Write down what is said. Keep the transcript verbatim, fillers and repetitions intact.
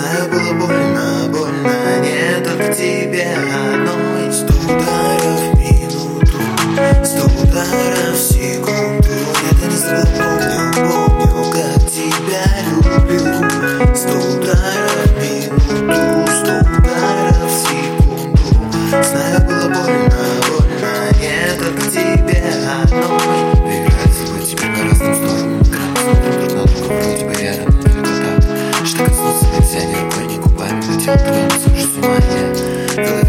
Знаю, было больно, больно не только тебе одной. Сто ударов в минуту, сто ударов в секунду. Я это не забыл, помню, помню, как тебя люблю. Сто ударов в минуту, сто ударов в секунду. Знаю, было больно, больно не только тебе одной. Играть с тебе по разным сторонам экрана, смотрим друг на друга, вроде бы рядом, далеко так, что коснуться нельзя ни рукой, ни губами, но тело твое не сошь с ума. Я